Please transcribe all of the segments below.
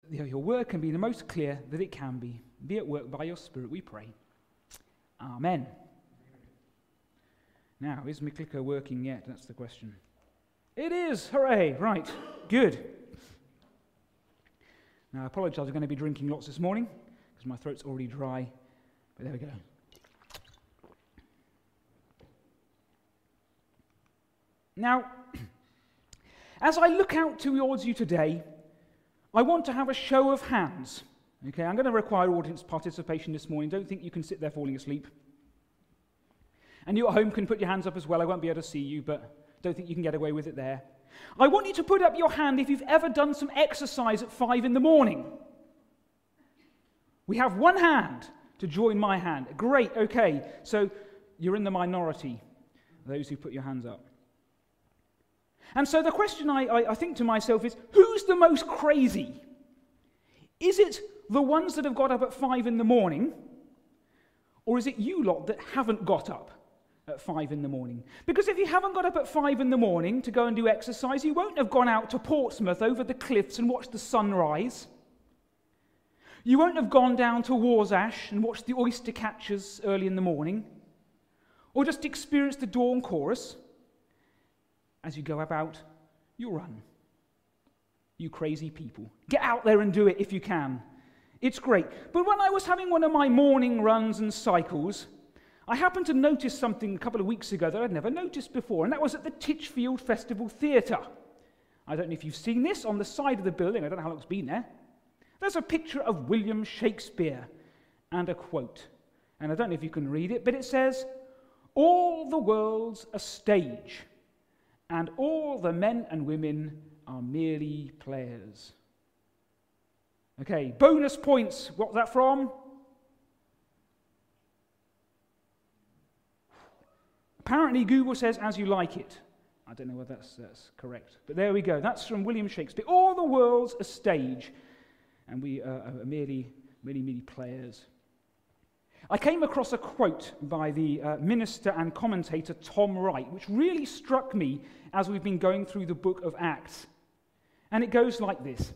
your word can be the most clear that it can be. Be at work by your Spirit, we pray. Amen. Now, is my clicker working yet? That's the question. It is! Hooray! Right. Good. Now, I apologise, I'm going to be drinking lots this morning because my throat's already dry. But there we go. Now, as I look out towards you today, I want to have a show of hands. Okay, I'm going to require audience participation this morning. Don't think you can sit there falling asleep. And you at home can put your hands up as well. I won't be able to see you, but don't think you can get away with it there. I want you to put up your hand if you've ever done some exercise at 5 in the morning. We have one hand to join my hand. Great, okay. So you're in the minority, those who put your hands up. And so the question I think to myself is, who's the most crazy? Is it the ones that have got up at 5 in the morning, or is it you lot that haven't got up at 5 in the morning? Because if you haven't got up at 5 in the morning to go and do exercise, you won't have gone out to Portsmouth over the cliffs and watched the sunrise. You won't have gone down to Warsash and watched the oyster catchers early in the morning, or just experienced the dawn chorus. As you go about, you'll run. You crazy people. Get out there and do it if you can. It's great. But when I was having one of my morning runs and cycles, I happened to notice something a couple of weeks ago that I'd never noticed before, and that was at the Titchfield Festival Theatre. I don't know if you've seen this on the side of the building. I don't know how long it's been there. There's a picture of William Shakespeare and a quote. And I don't know if you can read it, but it says, "All the world's a stage, and all the men and women are merely players." Okay, bonus points. What's that from? Apparently Google says, "As you like it." I don't know whether that's correct. But there we go. That's from William Shakespeare. All the world's a stage, and we are merely players. I came across a quote by the minister and commentator Tom Wright, which really struck me as we've been going through the book of Acts. And it goes like this.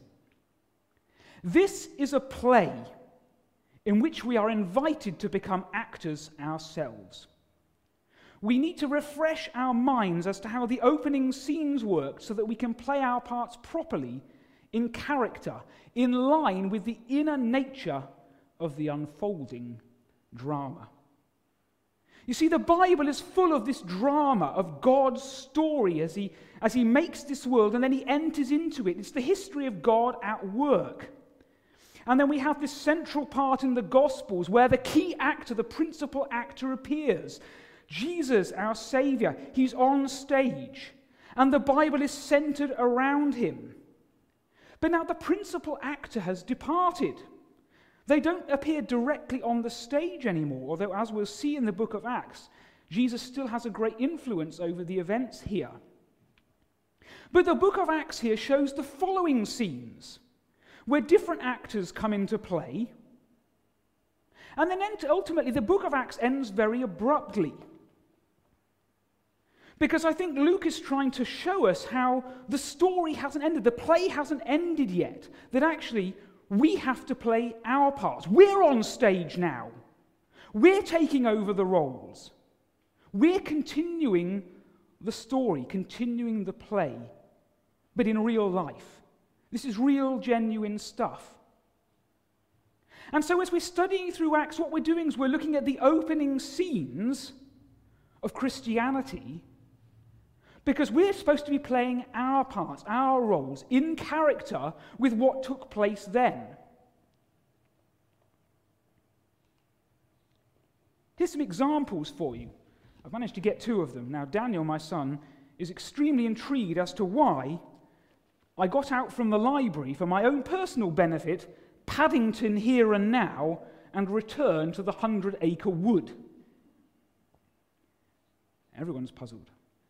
"This is a play in which we are invited to become actors ourselves. We need to refresh our minds as to how the opening scenes work so that we can play our parts properly, in character, in line with the inner nature of the unfolding drama." You see, the Bible is full of this drama of God's story as he makes this world and then he enters into it. It's the history of God at work. And then we have this central part in the Gospels where the key actor, the principal actor, appears. Jesus, our Saviour, he's on stage. And the Bible is centered around him. But now the principal actor has departed. They don't appear directly on the stage anymore, although as we'll see in the book of Acts, Jesus still has a great influence over the events here. But the book of Acts here shows the following scenes, where different actors come into play, and then ultimately the book of Acts ends very abruptly. Because I think Luke is trying to show us how the story hasn't ended, the play hasn't ended yet, that actually we have to play our parts. We're on stage now. We're taking over the roles. We're continuing the story, continuing the play, but in real life. This is real, genuine stuff. And so as we're studying through Acts, what we're doing is we're looking at the opening scenes of Christianity, because we're supposed to be playing our parts, our roles, in character with what took place then. Here's some examples for you. I've managed to get 2 of them. Now, Daniel, my son, is extremely intrigued as to why I got out from the library, for my own personal benefit, Paddington Here and Now, and returned to the 100-acre wood. Everyone's puzzled.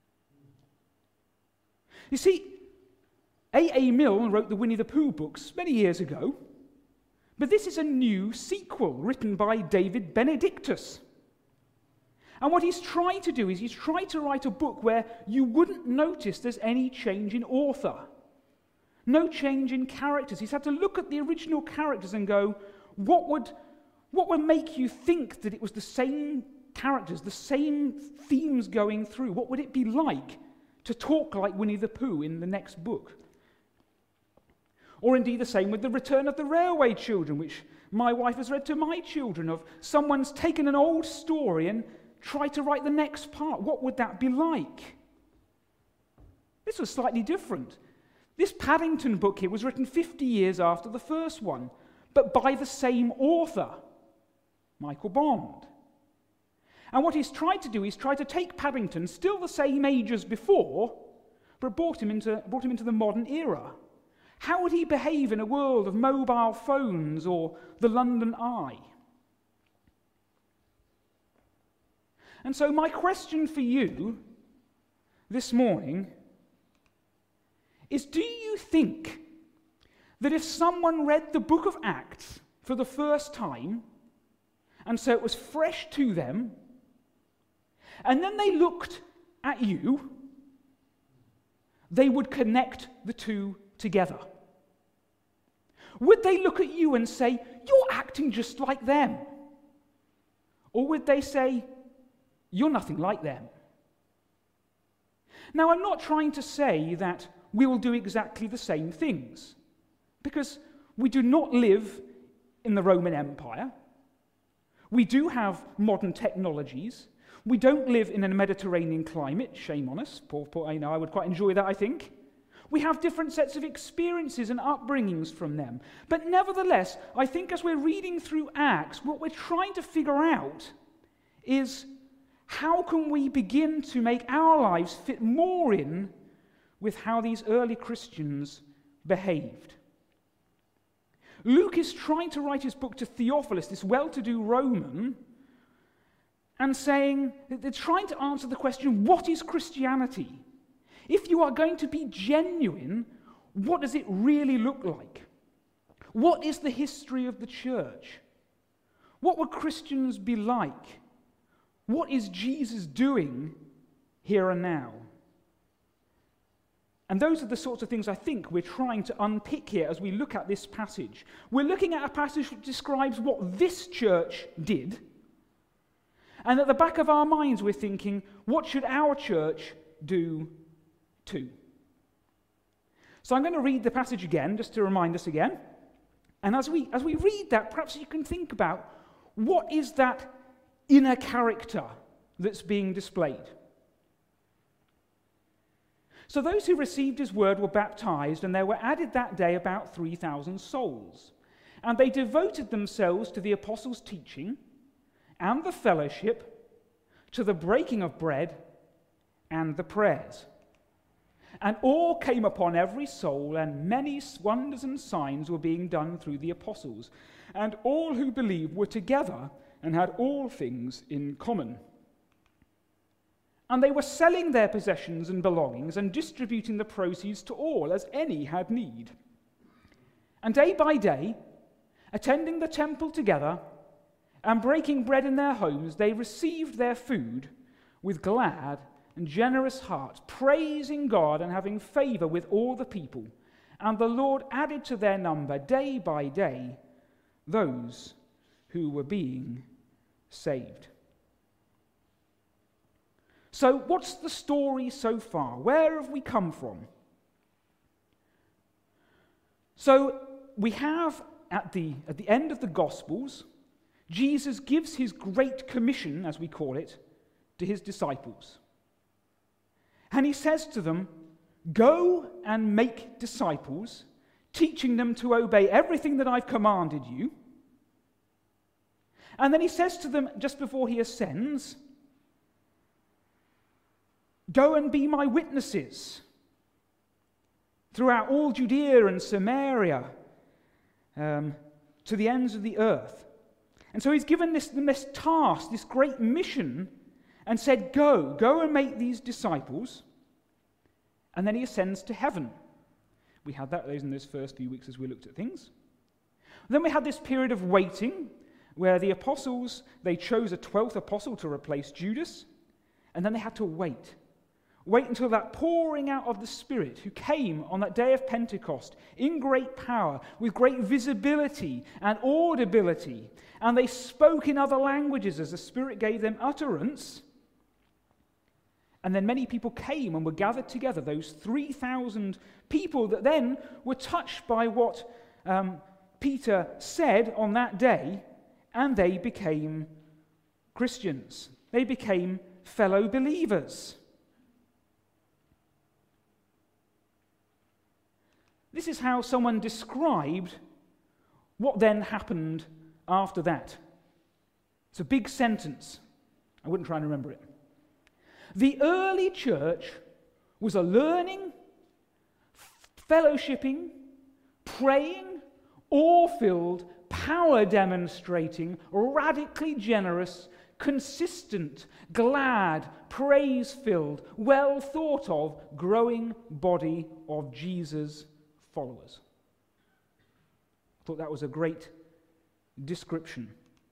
You see, A.A. Milne wrote the Winnie the Pooh books many years ago, but this is a new sequel written by David Benedictus. And what he's trying to do is he's trying to write a book where you wouldn't notice there's any change in author. No change in characters. He's had to look at the original characters and go, what would make you think that it was the same characters, the same themes going through? What would it be like to talk like Winnie the Pooh in the next book? Or indeed the same with The Return of the Railway Children, which my wife has read to my children, of someone's taken an old story and tried to write the next part. What would that be like? This was slightly different. This Paddington book here was written 50 years after the first one, but by the same author, Michael Bond. And what he's tried to do is try to take Paddington, still the same age as before, but brought him into the modern era. How would he behave in a world of mobile phones or the London Eye? And so my question for you this morning is, do you think that if someone read the book of Acts for the first time, and so it was fresh to them, and then they looked at you, they would connect the two together? Would they look at you and say, you're acting just like them? Or would they say, you're nothing like them? Now, I'm not trying to say that we will do exactly the same things, because we do not live in the Roman Empire. We do have modern technologies. We don't live in a Mediterranean climate. Shame on us. I know I would quite enjoy that, I think. We have different sets of experiences and upbringings from them. But nevertheless, I think as we're reading through Acts, what we're trying to figure out is, how can we begin to make our lives fit more in with how these early Christians behaved? Luke is trying to write his book to Theophilus, this well-to-do Roman, and saying that they're trying to answer the question, what is Christianity? If you are going to be genuine, what does it really look like? What is the history of the church? What would Christians be like? What is Jesus doing here and now? And those are the sorts of things I think we're trying to unpick here as we look at this passage. We're looking at a passage that describes what this church did, and at the back of our minds we're thinking, what should our church do too? So I'm going to read the passage again, just to remind us again. And as we read that, perhaps you can think about, what is that inner character that's being displayed? So those who received his word were baptized, and there were added that day about 3,000 souls. And they devoted themselves to the apostles' teaching and the fellowship, to the breaking of bread and the prayers. And awe came upon every soul, and many wonders and signs were being done through the apostles. And all who believed were together and had all things in common. And they were selling their possessions and belongings and distributing the proceeds to all as any had need. And day by day, attending the temple together and breaking bread in their homes, they received their food with glad and generous hearts, praising God and having favor with all the people. And the Lord added to their number day by day those who were being saved. So what's the story so far? Where have we come from? So we have at the end of the Gospels, Jesus gives his great commission, as we call it, to his disciples. And he says to them, go and make disciples, teaching them to obey everything that I've commanded you. And then he says to them, just before he ascends, go and be my witnesses throughout all Judea and Samaria, to the ends of the earth. And so he's given this task, this great mission, and said, go and make these disciples. And then he ascends to heaven. We had those in those first few weeks as we looked at things. Then we had this period of waiting, where the apostles, they chose a 12th apostle to replace Judas, and then they had to wait. Wait until that pouring out of the Spirit who came on that day of Pentecost in great power, with great visibility and audibility. And they spoke in other languages as the Spirit gave them utterance. And then many people came and were gathered together, those 3,000 people that then were touched by what Peter said on that day, and they became Christians. They became fellow believers. This is how someone described what then happened after that. It's a big sentence. I wouldn't try and remember it. The early church was a learning, fellowshipping, praying, awe-filled, power-demonstrating, radically generous, consistent, glad, praise-filled, well-thought-of, growing body of Jesus' followers. I thought that was a great description.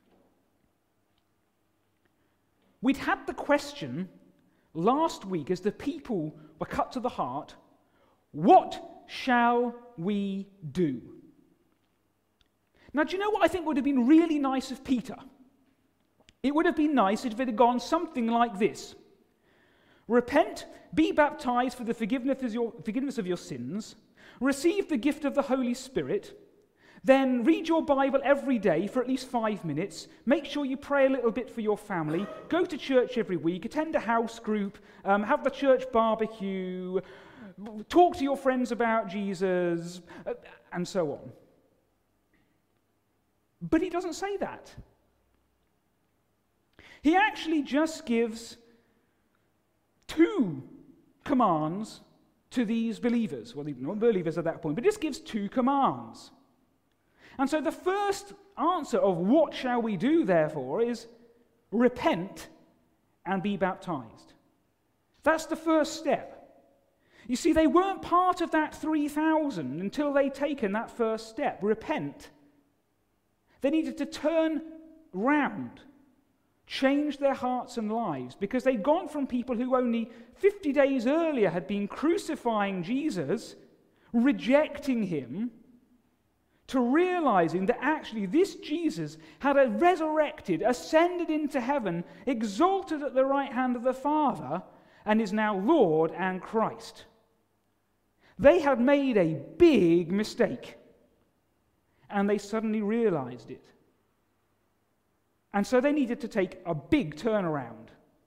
We'd had the question last week as the people were cut to the heart, what shall we do? Now, do you know what I think would have been really nice of Peter? It would have been nice if it had gone something like this. Repent, be baptized for the forgiveness of your sins, receive the gift of the Holy Spirit, then read your Bible every day for at least 5 minutes, make sure you pray a little bit for your family, go to church every week, attend a house group, have the church barbecue, talk to your friends about Jesus, and so on. But he doesn't say that. He actually just gives 2 commands to these believers. Well, not believers at that point, but just gives 2 commands. And so the first answer of what shall we do, therefore, is repent and be baptized. That's the first step. You see, they weren't part of that 3,000 until they'd taken that first step, repent. They needed to turn round, change their hearts and lives, because they'd gone from people who only 50 days earlier had been crucifying Jesus, rejecting him, to realizing that actually this Jesus had resurrected, ascended into heaven, exalted at the right hand of the Father, and is now Lord and Christ. They had made a big mistake, and they suddenly realized it. And so they needed to take a big turnaround.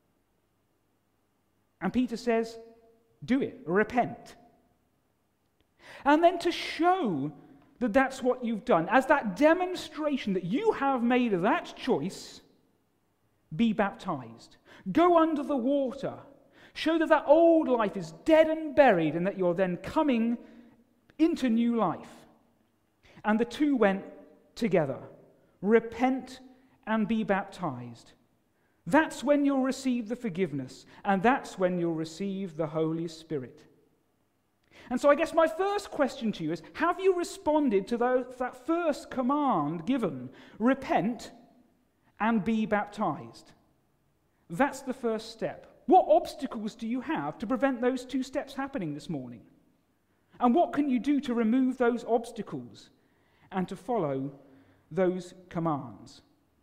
And Peter says, do it, repent. And then to show that that's what you've done, as that demonstration that you have made that choice, be baptized. Go under the water. Show that that old life is dead and buried and that you're then coming into new life. And the 2 went together. Repent and be baptized. That's when you'll receive the forgiveness, and that's when you'll receive the Holy Spirit. And so I guess my first question to you is, have you responded to that first command given? Repent and be baptized. That's the first step. What obstacles do you have to prevent those 2 steps happening this morning? And what can you do to remove those obstacles and to follow those commands?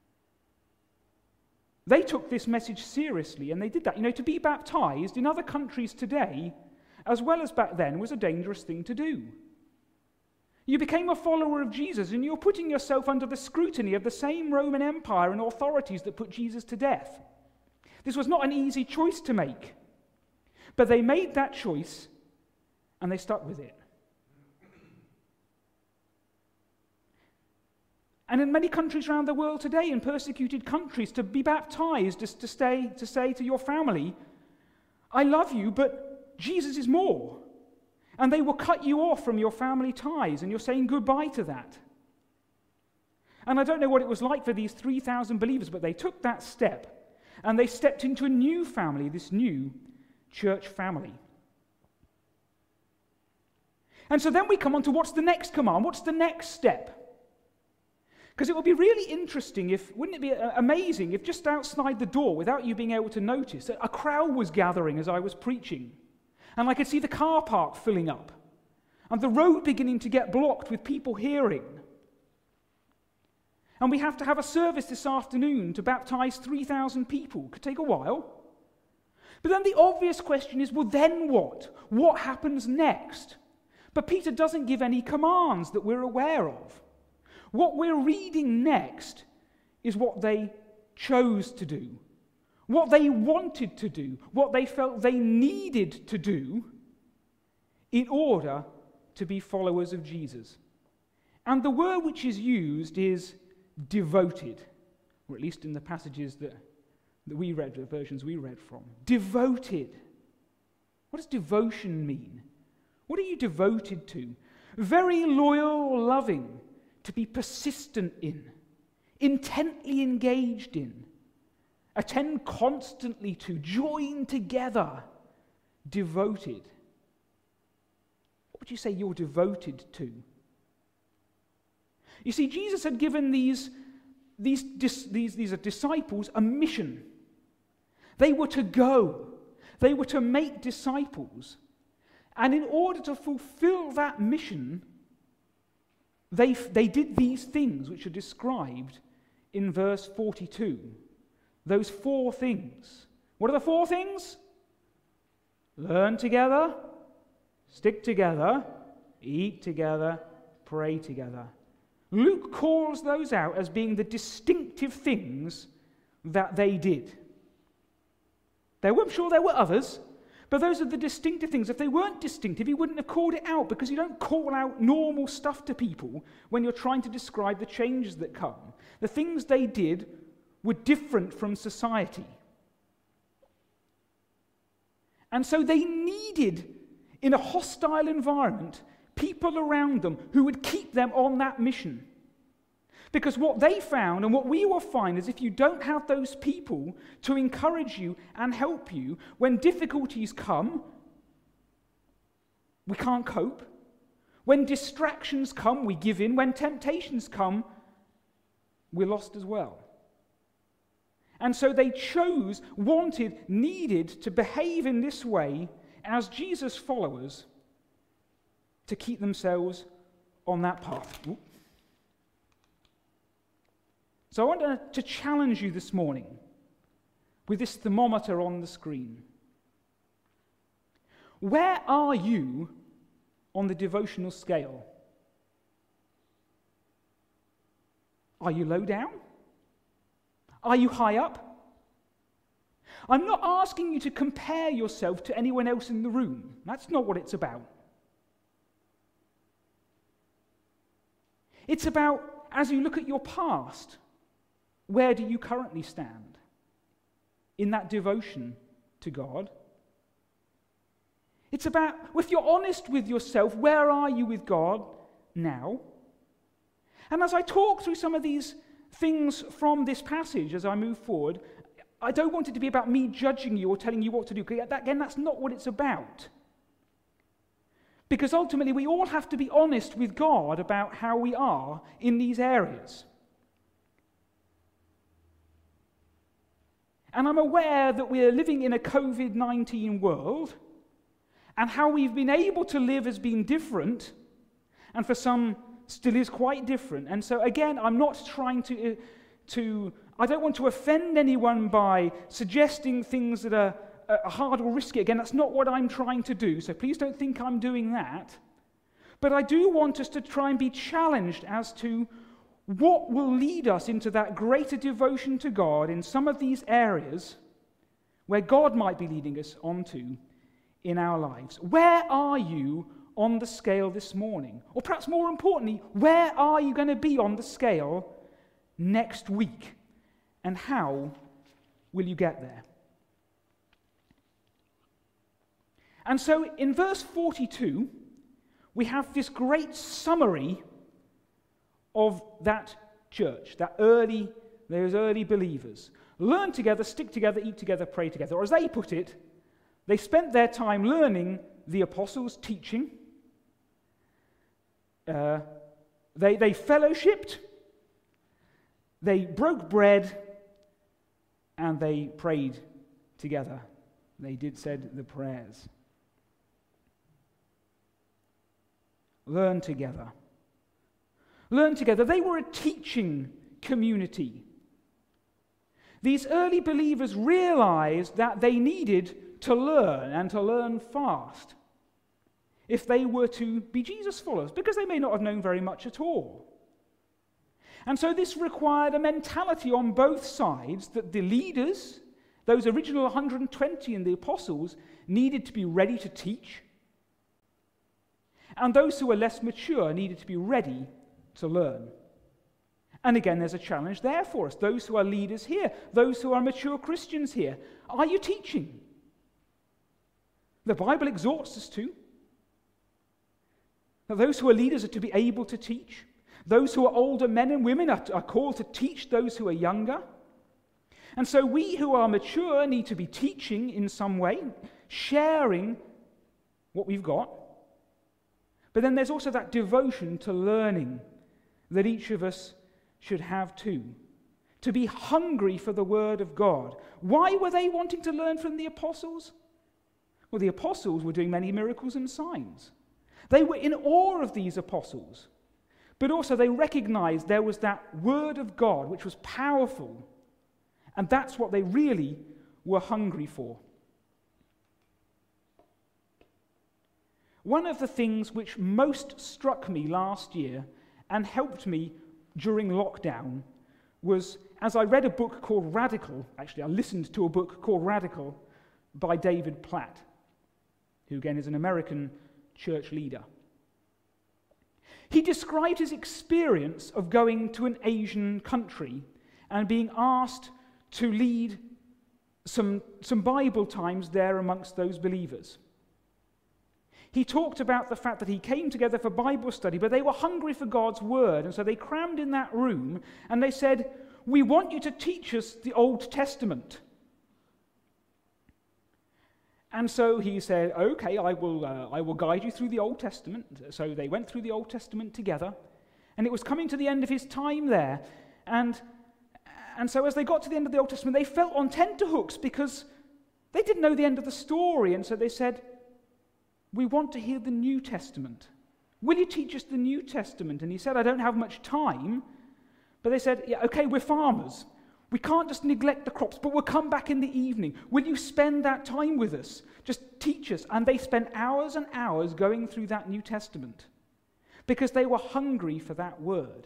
They took this message seriously, and they did that. You know, to be baptized in other countries today, as well as back then, was a dangerous thing to do. You became a follower of Jesus, and you're putting yourself under the scrutiny of the same Roman Empire and authorities that put Jesus to death. This was not an easy choice to make, but they made that choice, and they stuck with it. And in many countries around the world today, in persecuted countries, to be baptized is to say to your family, I love you, but Jesus is more. And they will cut you off from your family ties, and you're saying goodbye to that. And I don't know what it was like for these 3,000 believers, but they took that step, and they stepped into a new family, this new church family. And so then we come on to what's the next command? What's the next step? Because it would be really interesting wouldn't it be amazing if just outside the door, without you being able to notice, a crowd was gathering as I was preaching. And I could see the car park filling up. And the road beginning to get blocked with people hearing. And we have to have a service this afternoon to baptize 3,000 people. Could take a while. But then the obvious question is, well, then what? What happens next? But Peter doesn't give any commands that we're aware of. What we're reading next is what they chose to do, what they wanted to do, what they felt they needed to do in order to be followers of Jesus. And the word which is used is devoted, or at least in the passages that we read, the versions we read from. Devoted. What does devotion mean? What are you devoted to? Very loyal, loving, to be persistent in, intently engaged in, attend constantly to, join together, devoted. What would you say you're devoted to? You see, Jesus had given these disciples a mission. They were to go. They were to make disciples. And in order to fulfill that mission, they did these things which are described in verse 42. Those 4 things. What are the 4 things? Learn together, stick together, eat together, pray together. Luke calls those out as being the distinctive things that they did. I'm sure there were others, but those are the distinctive things. If they weren't distinctive, he wouldn't have called it out, because you don't call out normal stuff to people when you're trying to describe the changes that come. The things they did were different from society. And so they needed, in a hostile environment, people around them who would keep them on that mission. Because what they found, and what we will find, is if you don't have those people to encourage you and help you, when difficulties come, we can't cope. When distractions come, we give in. When temptations come, we're lost as well. And so they chose, wanted, needed to behave in this way as Jesus' followers to keep themselves on that path. So I want to challenge you this morning with this thermometer on the screen. Where are you on the devotional scale? Are you low down? Are you high up? I'm not asking you to compare yourself to anyone else in the room. That's not what it's about. It's about, as you look at your past, where do you currently stand in that devotion to God? It's about, if you're honest with yourself, where are you with God now? And as I talk through some of these things from this passage as I move forward, I don't want it to be about me judging you or telling you what to do. Again, that's not what it's about. Because ultimately we all have to be honest with God about how we are in these areas. And I'm aware that we're living in a COVID-19 world, and how we've been able to live has been different, and for some still is quite different. And so again, I'm not trying to I don't want to offend anyone by suggesting things that are hard or risky. Again, that's not what I'm trying to do, so please don't think I'm doing that. But I do want us to try and be challenged as to what will lead us into that greater devotion to God in some of these areas where God might be leading us onto in our lives. Where are you on the scale this morning? Or perhaps more importantly, where are you going to be on the scale next week? And how will you get there? And so in verse 42, we have this great summary of that church, those early believers. Learn together, stick together, eat together, pray together. Or as they put it, they spent their time learning the apostles' teaching. They fellowshipped. They broke bread and they prayed together. They said the prayers. Learn together. Learn together. They were a teaching community. These early believers realized that they needed to learn, and to learn fast, if they were to be Jesus followers, because they may not have known very much at all. And so this required a mentality on both sides that the leaders, those original 120 and the apostles, needed to be ready to teach, and those who were less mature needed to be ready to learn. And again, there's a challenge there for us. Those who are leaders here, those who are mature Christians here, are you teaching? The Bible exhorts us to. Now, those who are leaders are to be able to teach. Those who are older men and women are called to teach those who are younger. And so we who are mature need to be teaching in some way, sharing what we've got. But then there's also that devotion to learning that each of us should have too. To be hungry for the Word of God. Why were they wanting to learn from the apostles? Well, the apostles were doing many miracles and signs. They were in awe of these apostles. But also they recognized there was that Word of God which was powerful. And that's what they really were hungry for. One of the things which most struck me last year and helped me during lockdown was, as I read a book called Radical, actually I listened to a book called Radical by David Platt, who again is an American church leader. He described his experience of going to an Asian country and being asked to lead some Bible times there amongst those believers. He talked about the fact that he came together for Bible study, but they were hungry for God's word, and so they crammed in that room, and they said, "We want you to teach us the Old Testament." And so he said, "Okay, I will guide you through the Old Testament." So they went through the Old Testament together, and it was coming to the end of his time there, and so as they got to the end of the Old Testament, they felt on tenterhooks because they didn't know the end of the story, and so they said, "We want to hear the New Testament. Will you teach us the New Testament?" And he said, "I don't have much time." But they said, "Yeah, okay, we're farmers. We can't just neglect the crops, but we'll come back in the evening. Will you spend that time with us? Just teach us." And they spent hours and hours going through that New Testament because they were hungry for that word.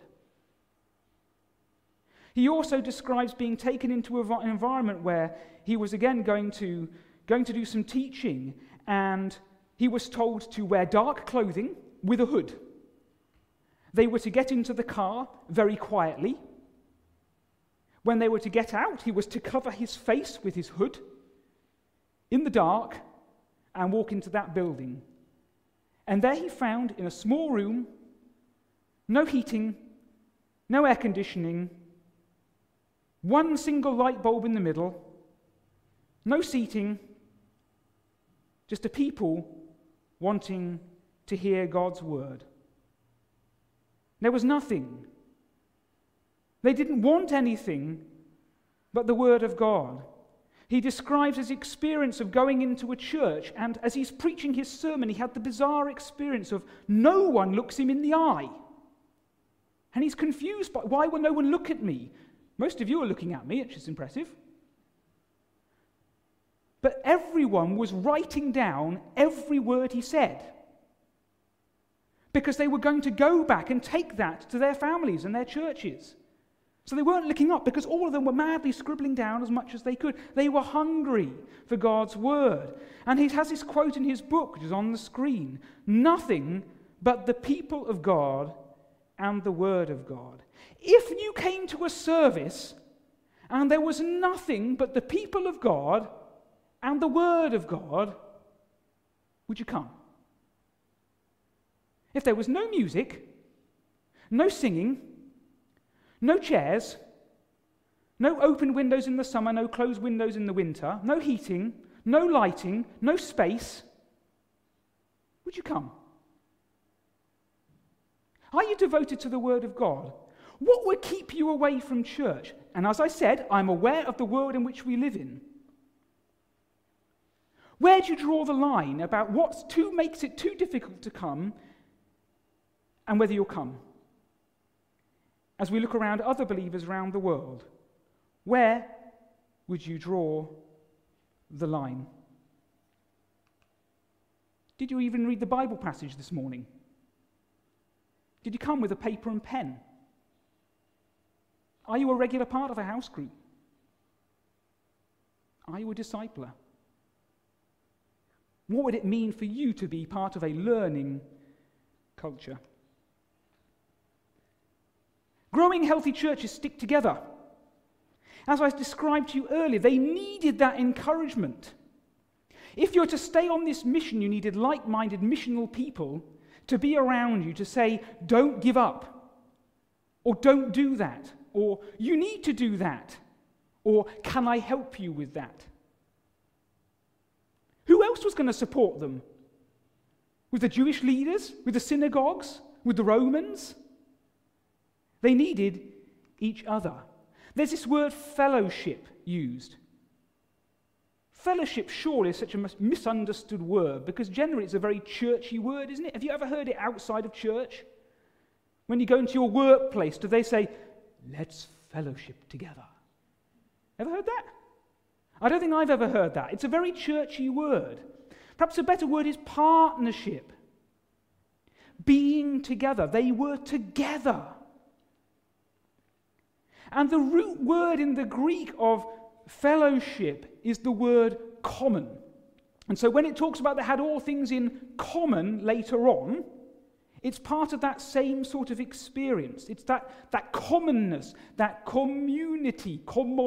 He also describes being taken into an environment where he was again going to do some teaching, and he was told to wear dark clothing with a hood. They were to get into the car very quietly. When they were to get out, he was to cover his face with his hood in the dark and walk into that building. And there he found, in a small room, no heating, no air conditioning, one single light bulb in the middle, no seating, just a people wanting to hear God's word. There was nothing. They didn't want anything but the word of God. He describes his experience of going into a church, and as he's preaching his sermon, he had the bizarre experience of no one looks him in the eye. And he's confused by, why will no one look at me? Most of you are looking at me, which is impressive. But everyone was writing down every word he said, because they were going to go back and take that to their families and their churches. So they weren't looking up, because all of them were madly scribbling down as much as they could. They were hungry for God's word. And he has this quote in his book, which is on the screen: "Nothing but the people of God and the word of God." If you came to a service and there was nothing but the people of God and the word of God, would you come? If there was no music, no singing, no chairs, no open windows in the summer, no closed windows in the winter, no heating, no lighting, no space, would you come? Are you devoted to the word of God? What would keep you away from church? And as I said, I'm aware of the world in which we live in. Where do you draw the line about what makes it too difficult to come and whether you'll come? As we look around other believers around the world, where would you draw the line? Did you even read the Bible passage this morning? Did you come with a paper and pen? Are you a regular part of a house group? Are you a discipler? What would it mean for you to be part of a learning culture? Growing healthy churches stick together. As I described to you earlier, they needed that encouragement. If you're to stay on this mission, you needed like-minded missional people to be around you to say, don't give up, or don't do that, or you need to do that, or can I help you with that? Who else was going to support them? With the Jewish leaders? With the synagogues? With the Romans? They needed each other. There's this word fellowship used. Fellowship surely is such a misunderstood word because generally it's a very churchy word, isn't it? Have you ever heard it outside of church? When you go into your workplace, do they say, let's fellowship together? Ever heard that? I don't think I've ever heard that. It's a very churchy word. Perhaps a better word is partnership. Being together. They were together. And the root word in the Greek of fellowship is the word common. And so when it talks about they had all things in common later on, it's part of that same sort of experience. It's that commonness, that community,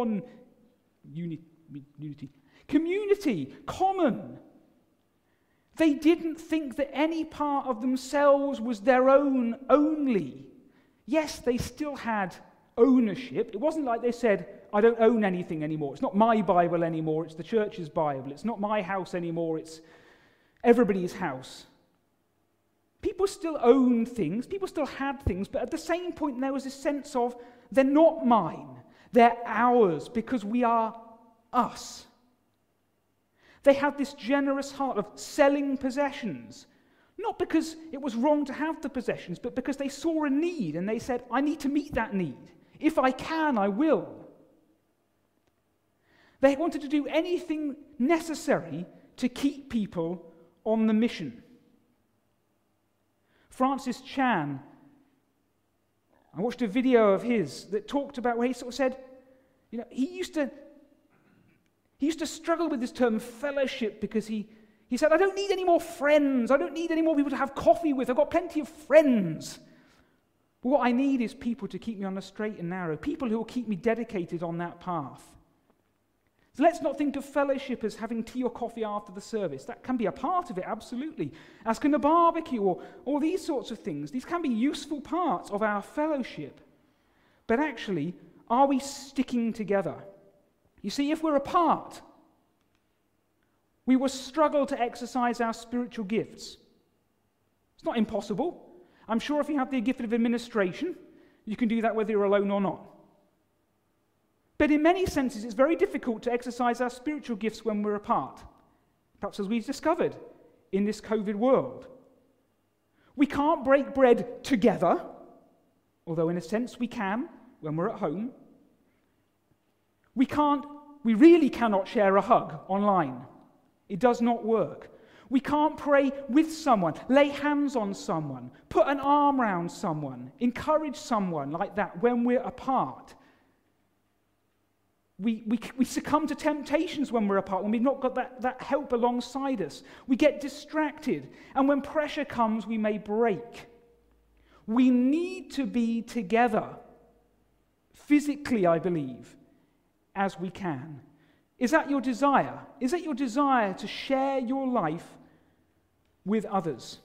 community, common. They didn't think that any part of themselves was their own only. Yes, they still had ownership. It wasn't like they said, I don't own anything anymore. It's not my Bible anymore, it's the church's Bible. It's not my house anymore, it's everybody's house. People still owned things, people still had things, but at the same point there was a sense of, they're not mine, they're ours, because we are us. They had this generous heart of selling possessions, not because it was wrong to have the possessions, but because they saw a need and they said, I need to meet that need. If I can, I will. They wanted to do anything necessary to keep people on the mission. Francis Chan, I watched a video of his that talked about where he sort of said, he used to struggle with this term fellowship because he said, I don't need any more friends. I don't need any more people to have coffee with. I've got plenty of friends. But what I need is people to keep me on the straight and narrow, people who will keep me dedicated on that path. So let's not think of fellowship as having tea or coffee after the service. That can be a part of it, absolutely. As can a barbecue or all these sorts of things. These can be useful parts of our fellowship. But actually, are we sticking together? You see, if we're apart, we will struggle to exercise our spiritual gifts. It's not impossible. I'm sure if you have the gift of administration, you can do that whether you're alone or not. But in many senses, it's very difficult to exercise our spiritual gifts when we're apart. Perhaps as we've discovered in this COVID world. We can't break bread together, although in a sense we can when we're at home. We really cannot share a hug online. It does not work. We can't pray with someone, lay hands on someone, put an arm around someone, encourage someone like that when we're apart. We succumb to temptations when we're apart, when we've not got that help alongside us. We get distracted, and when pressure comes, we may break. We need to be together, physically, I believe, as we can. Is that your desire? Is it your desire to share your life with others?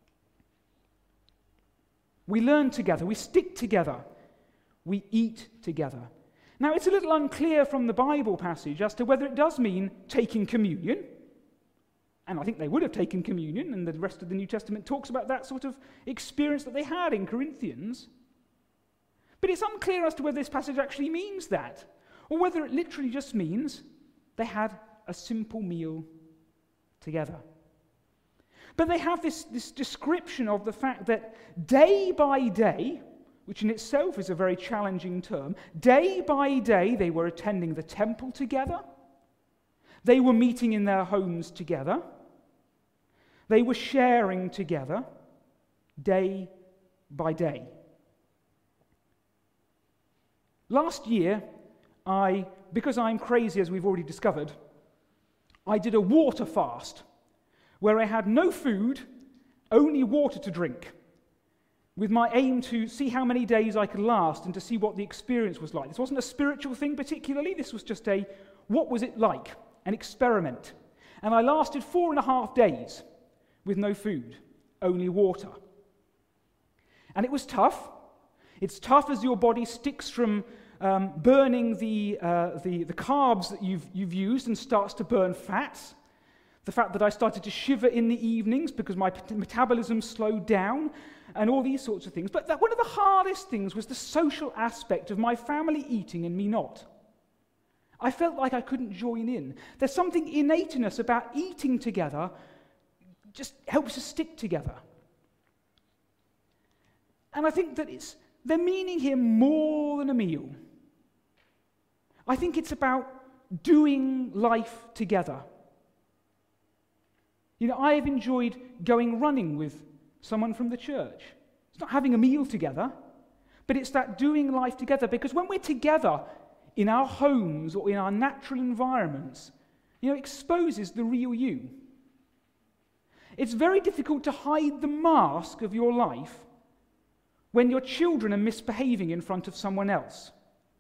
We learn together, we stick together, we eat together. Now, it's a little unclear from the Bible passage as to whether it does mean taking communion, and I think they would have taken communion, and the rest of the New Testament talks about that sort of experience that they had in Corinthians. But it's unclear as to whether this passage actually means that, or whether it literally just means they had a simple meal together. But they have this description of the fact that day by day, which in itself is a very challenging term, day by day they were attending the temple together, they were meeting in their homes together, they were sharing together, day by day. Last year, because I'm crazy, as we've already discovered, I did a water fast where I had no food, only water to drink, with my aim to see how many days I could last and to see what the experience was like. This wasn't a spiritual thing particularly, this was just what was it like, an experiment. And I lasted 4.5 days with no food, only water. And it was tough. It's tough as your body sticks from burning the carbs that you've used and starts to burn fats. The fact that I started to shiver in the evenings because my metabolism slowed down and all these sorts of things. But one of the hardest things was the social aspect of my family eating and me not. I felt like I couldn't join in. There's something innate in us about eating together, just helps us stick together. And I think that they're meaning here more than a meal. I think it's about doing life together. You know, I have enjoyed going running with someone from the church. It's not having a meal together, but it's that doing life together, because when we're together in our homes or in our natural environments, you know, it exposes the real you. It's very difficult to hide the mask of your life when your children are misbehaving in front of someone else.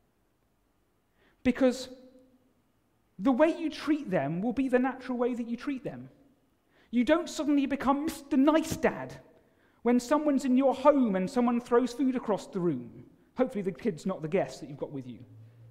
Because the way you treat them will be the natural way that you treat them. You don't suddenly become Mr. Nice Dad when someone's in your home and someone throws food across the room. Hopefully the kid's not the guest that you've got with you.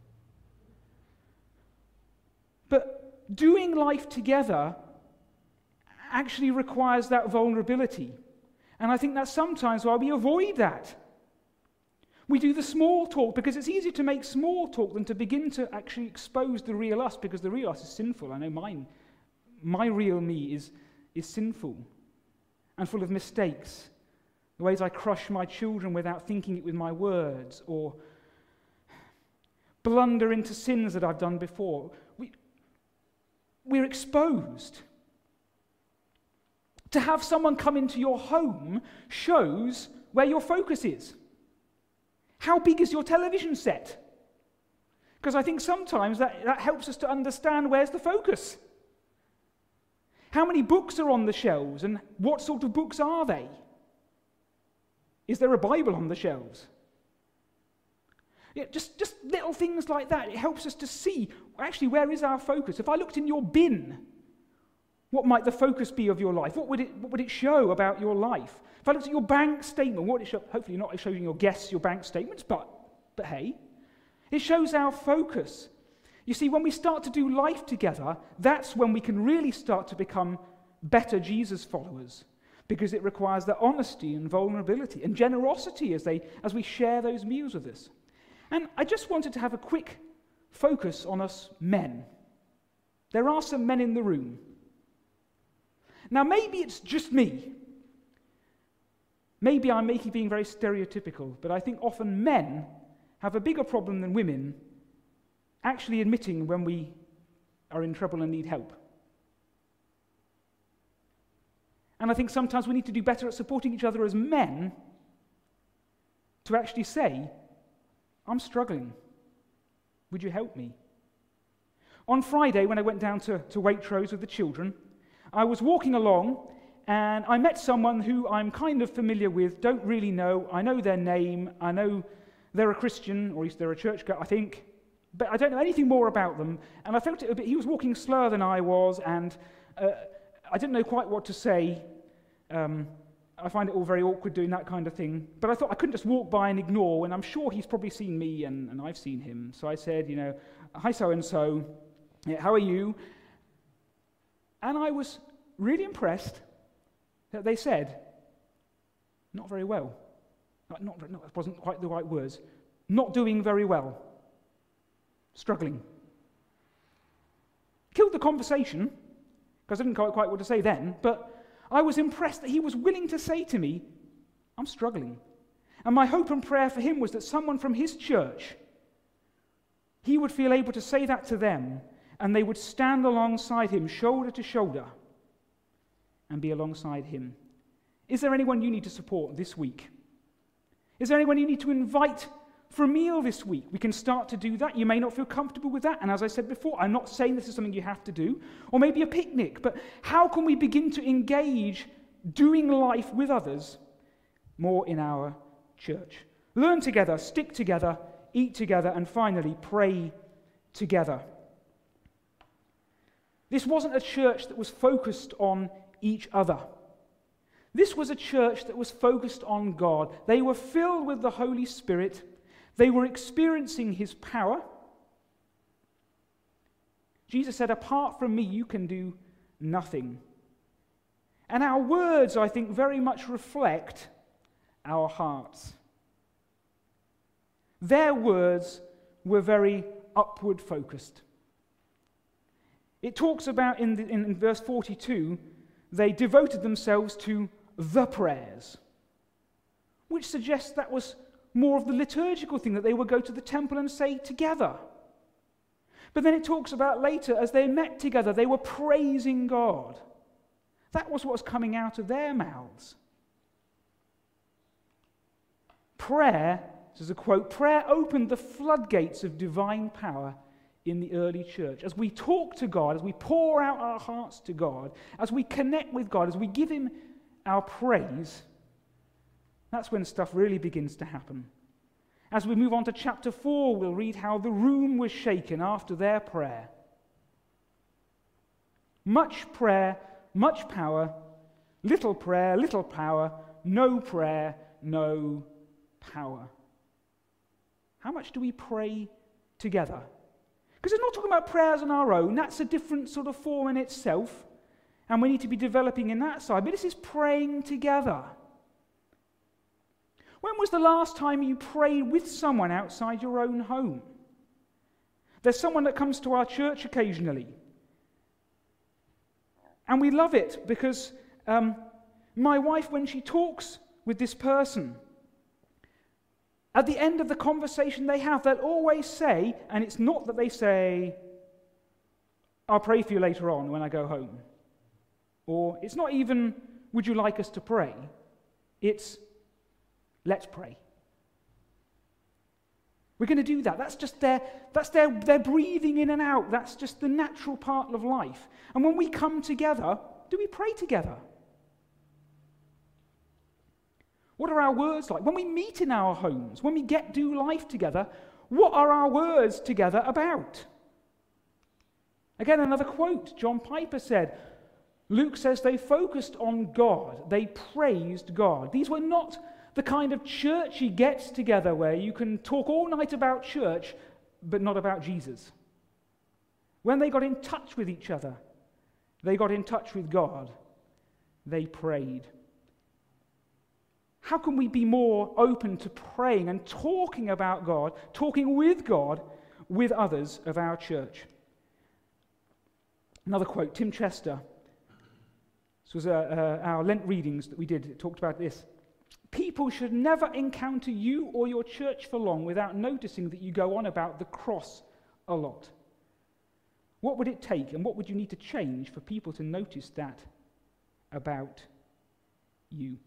But doing life together actually requires that vulnerability. And I think that's sometimes why we avoid that. We do the small talk because it's easier to make small talk than to begin to actually expose the real us, because the real us is sinful. I know my real me is sinful and full of mistakes. The ways I crush my children without thinking it with my words, or blunder into sins that I've done before. We're exposed. To have someone come into your home shows where your focus is. How big is your television set? Because I think sometimes that helps us to understand where's the focus. How many books are on the shelves, and what sort of books are they? Is there a Bible on the shelves? Yeah, just little things like that. It helps us to see, actually, where is our focus? If I looked in your bin, what might the focus be of your life? What would it show about your life? If I looked at your bank statement, what would it show? Hopefully not showing your guests your bank statements, but hey, it shows our focus. You see, when we start to do life together, that's when we can really start to become better Jesus followers, because it requires that honesty and vulnerability and generosity as we share those meals with us. And I just wanted to have a quick focus on us men. There are some men in the room. Now, maybe it's just me. Maybe I'm being very stereotypical, but I think often men have a bigger problem than women actually admitting when we are in trouble and need help. And I think sometimes we need to do better at supporting each other as men to actually say, I'm struggling. Would you help me? On Friday, when I went down to Waitrose with the children, I was walking along and I met someone who I'm kind of familiar with, don't really know. I know their name. I know they're a Christian, or at least they're a churchgoer, I think. But I don't know anything more about them. And I felt it a bit, he was walking slower than I was, and I didn't know quite what to say. I find it all very awkward doing that kind of thing. But I thought I couldn't just walk by and ignore, and I'm sure he's probably seen me and I've seen him. So I said, hi so-and-so, yeah, how are you? And I was really impressed that they said, not very well. That wasn't quite the right words. not doing very well, struggling. Killed the conversation, because I didn't quite what to say then, but I was impressed that he was willing to say to me, I'm struggling. And my hope and prayer for him was that someone from his church, he would feel able to say that to them, and they would stand alongside him, shoulder to shoulder, and be alongside him. Is there anyone you need to support this week? Is there anyone you need to invite for a meal this week? We can start to do that. You may not feel comfortable with that, and as I said before, I'm not saying this is something you have to do, or maybe a picnic, but how can we begin to engage doing life with others more in our church? Learn together, stick together, eat together, and finally, pray together. This wasn't a church that was focused on each other. This was a church that was focused on God. They were filled with the Holy Spirit. They were experiencing his power. Jesus said, apart from me, you can do nothing. And our words, I think, very much reflect our hearts. Their words were very upward focused. It talks about in verse 42, they devoted themselves to the prayers, which suggests that was more of the liturgical thing that they would go to the temple and say together. But then it talks about later, as they met together, they were praising God. That was what was coming out of their mouths. Prayer, this is a quote, prayer opened the floodgates of divine power in the early church. As we talk to God, as we pour out our hearts to God, as we connect with God, as we give him our praise, that's when stuff really begins to happen. As we move on to chapter 4, we'll read how the room was shaken after their prayer. Much prayer, much power, little prayer, little power, no prayer, no power. How much do we pray together? Because it's not talking about prayers on our own. That's a different sort of form in itself. And we need to be developing in that side. But this is praying together. When was the last time you prayed with someone outside your own home? There's someone that comes to our church occasionally. And we love it because my wife, when she talks with this person, at the end of the conversation they have, they'll always say, and it's not that they say, I'll pray for you later on when I go home. Or it's not even, would you like us to pray? It's, let's pray. We're going to do that. That's just their breathing in and out. That's just the natural part of life. And when we come together, do we pray together? What are our words like? When we meet in our homes, when we do life together, what are our words together about? Again, another quote. John Piper said, Luke says they focused on God. They praised God. These were not the kind of churchy gets together where you can talk all night about church, but not about Jesus. When they got in touch with each other, they got in touch with God. They prayed. How can we be more open to praying and talking about God, talking with God, with others of our church? Another quote, Tim Chester. This was our Lent readings that we did. It talked about this. People should never encounter you or your church for long without noticing that you go on about the cross a lot. What would it take and what would you need to change for people to notice that about you?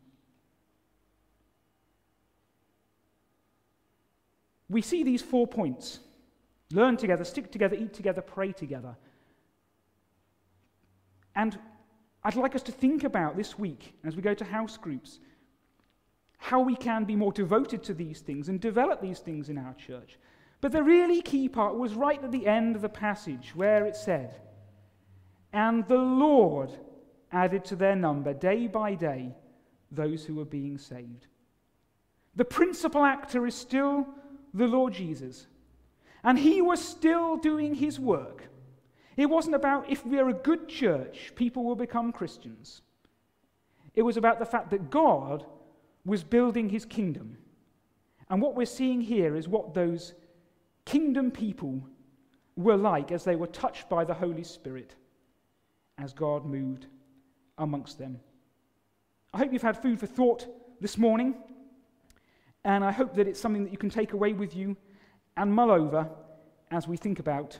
We see these 4 points. Learn together, stick together, eat together, pray together. And I'd like us to think about this week, as we go to house groups, how we can be more devoted to these things and develop these things in our church. But the really key part was right at the end of the passage where it said, and the Lord added to their number day by day those who were being saved. The principal actor is still the Lord Jesus. And he was still doing his work. It wasn't about if we're a good church, people will become Christians. It was about the fact that God was building his kingdom. And what we're seeing here is what those kingdom people were like as they were touched by the Holy Spirit as God moved amongst them. I hope you've had food for thought this morning, and I hope that it's something that you can take away with you and mull over as we think about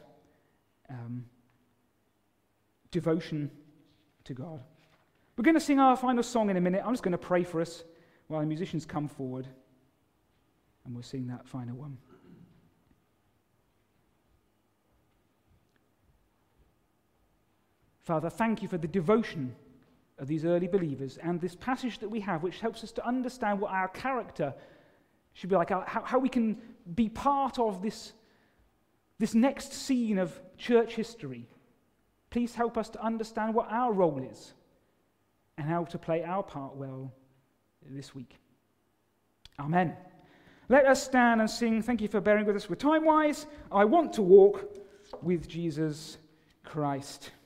devotion to God. We're going to sing our final song in a minute. I'm just going to pray for us while the musicians come forward, and we'll sing that final one. Father, thank you for the devotion of these early believers and this passage that we have, which helps us to understand what our character should be like, how we can be part of this next scene of church history. Please help us to understand what our role is and how to play our part well this week. Amen. Let us stand and sing. Thank you for bearing with us with time-wise. I want to walk with Jesus Christ.